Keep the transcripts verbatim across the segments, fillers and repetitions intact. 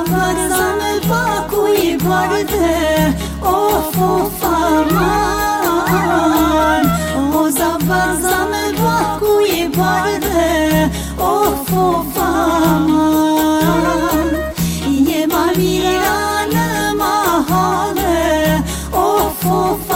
varza me paku I bardhe Of of aman O za varza me paku I bardhe Of of aman Jema mira në mahale Of of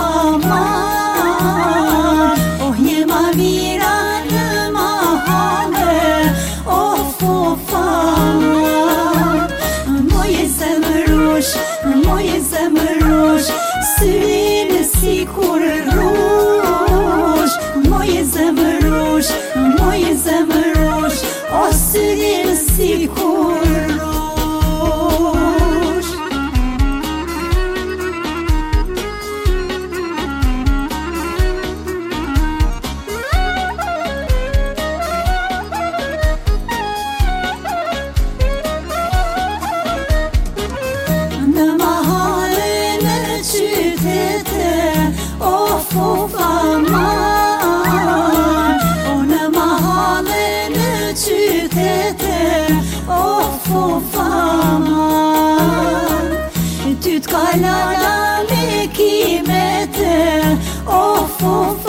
aman Oh jema mira në mahale Of of aman Moje zemërush, moje zemërush Syrinë si kur rush Moje zemërush, moje zemërush O syrinë si kur rush Of aman O në mahale në qytete Of of aman Ty t'kalala me kimete Of of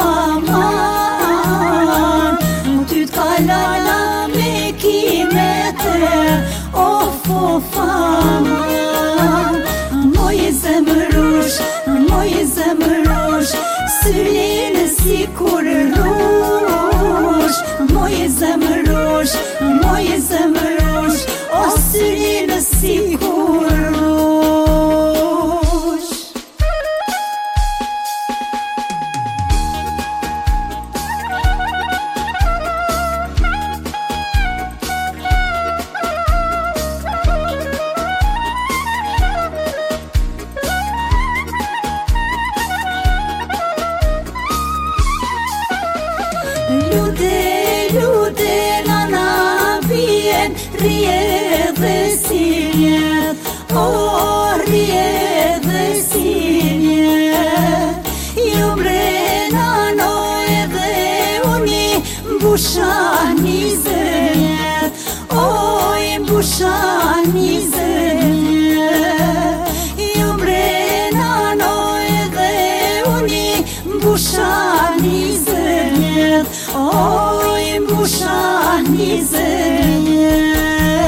aman Ty t'kalala me kimete Of of aman Moje zemërush, moje zemërush Syrinë si kur rush Moje zemërush, moje zemërush O syrinë si kur rush Lude, lude, nana vjen, rje dhe si njet O, rje dhe si njet Jo bre nano edhe uni mbusha nizet O, mbusha nizet Jo bre nano edhe uni mbusha nizet Oj, mbusha nizet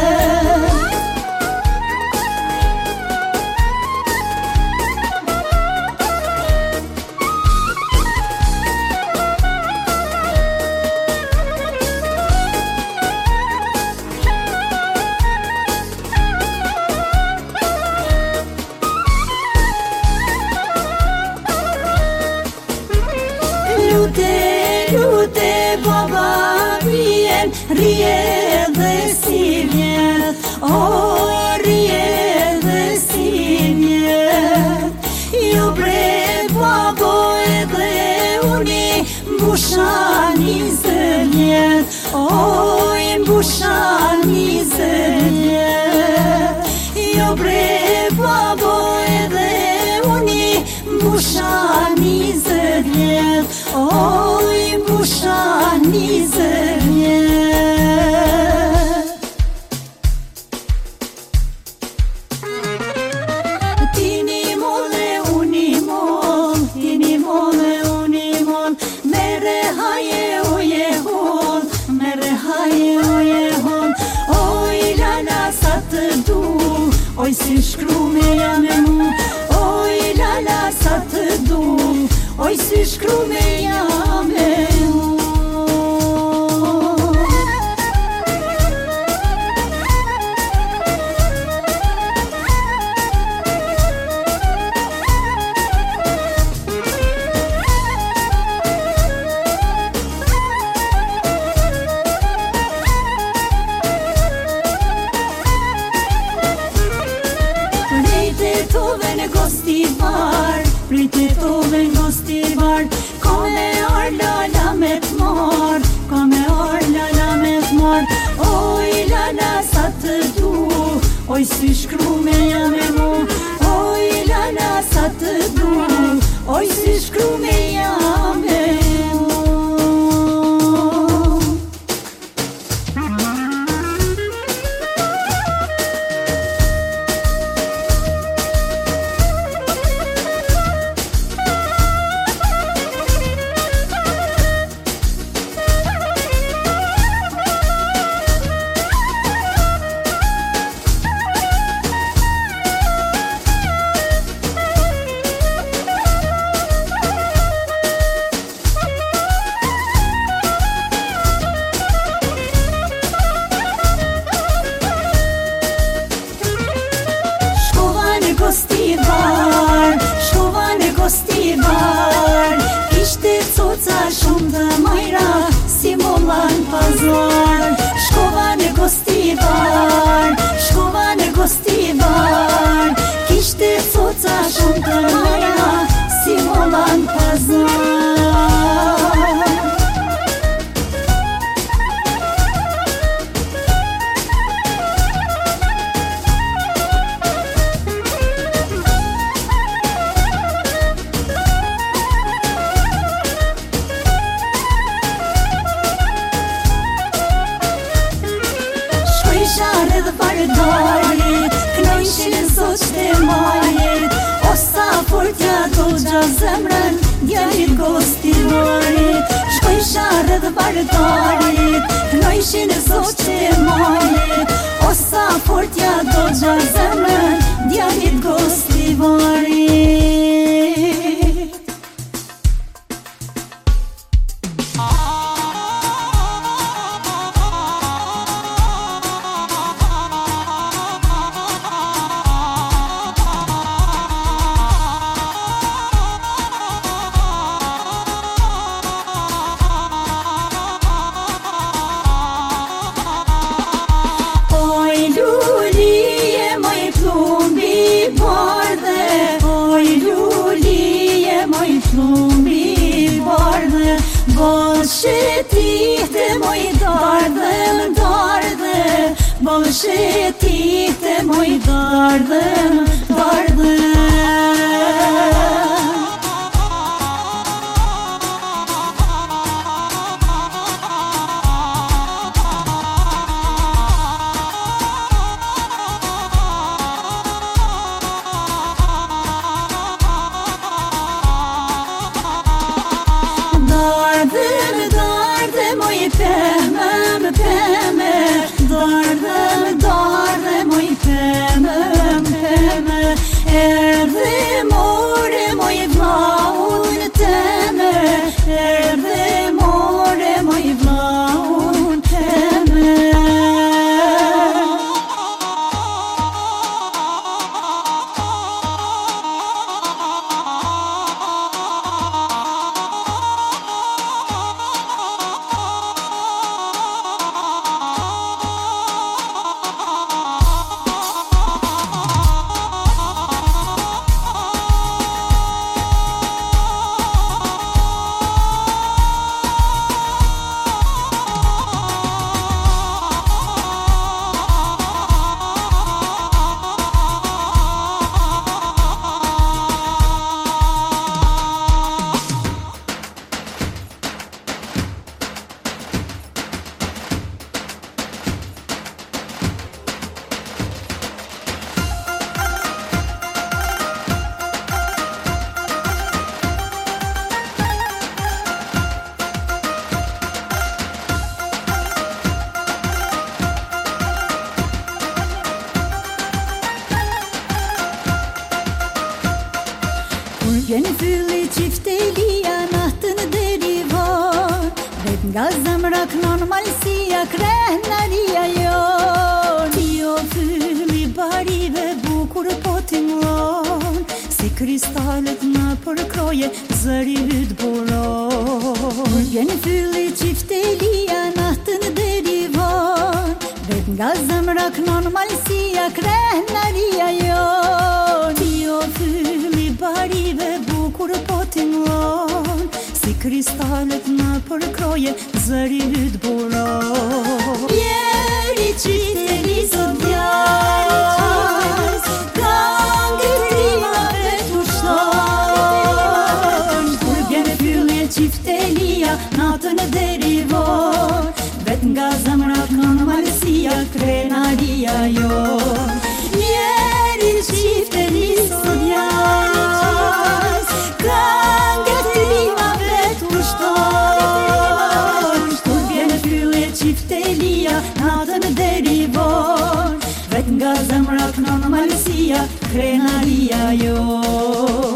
Lute, lute, baba vjen, rje dhe si njet O, rje dhe si njet Jo bre, babo edhe uni mbusha nizet njet O, mbusha nizet njet Jo bre, babo edhe uni mbusha nizet njet Oj, mbusha nizet njet Ti një molle, unë një moll Ti një molle, unë një moll Mere haje, oje hol Mere haje, oje hol Oj, lala sa të du Oj, si shkru me jam e mu Oj, lala sa të du Oj, si shkru me jam e mu Rejte tove në gostivar Rejte tove në gostivar Ka me arla la me t'mar Ka me arla la me t'mar Oj, lala sa të du Oj, si shkru me jam e mu Oj, lala sa të du Oj, si shkru me jam e mu dhe bardarit, knojshin e sot të marit, o sa fortja do gja zemrën, djalit gostivarit. Shkoj sharë dhe bardarit, knojshin e sot të marit, o sa fortja do gja zemrën, djalit gostivarit. Bolshetite moj dardhe, dardhe, bolshetite moj dardhe, dardhe. Pemem, peme, dardhem, dardhe, moj pemem, peme, erdhe more moj vlaun teme, erdhe more moj vlaun teme. Vjen fylli qiftelia, natën deri var, vet nga zemra knon malësia, krenaria jon. Ti o fylli barive bukur po t'imlon, si kristalet në përkroje, zëri hyt buron. Vjen fylli qiftelia, natën deri var, vet nga zemra knon malësia, krenaria jon. Ti o fylli barive bukur po t'imlon, si kristalet në përkroje, zëri hyt buron. Jeri qiteri sot djas, këngët rimave t'ushton. Kur vjen fylli qiftelia, natën deri vor, vet nga zemra knon malësia, krenaria jon. Jeri qiteri sot djas, këngët rimave t'ushton. Kur vjen fylli qiftelia, natën deri vor, vet nga zemra knon malësia, krenaria jon.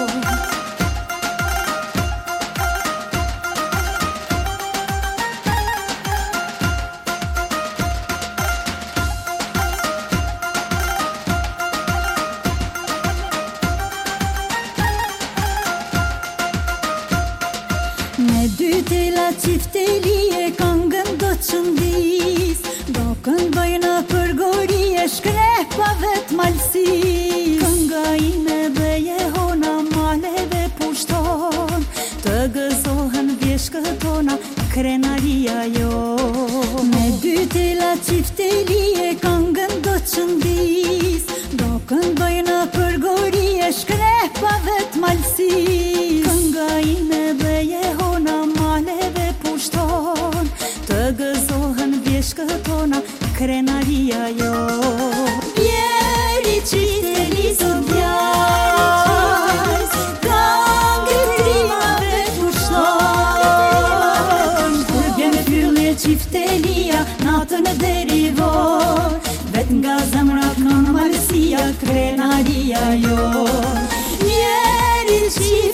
Me dy tela qiftelie, këngën do t'shëndis, do kënd bëjna për gorie, shkrepave t'malsis. Kënga ime dhe jehona maleve pushton, të gëzohen vjeshkët tona, krenaria jon. Me dy tela qiftelie, këngën do t'shëndis, do kënd bëjna për gorie, shkrepave t'malsis. Kënga ime dhe jehona maleve pushton, të gëzohen vjeshkët tona, krenaria jo. Njeri qiteli sot vjaz, këngë trimave pushton. Kur vjen fylle qiftelia, natën deri vor, vet nga zemra kënë malësia, krenaria jo. Njeri qiteli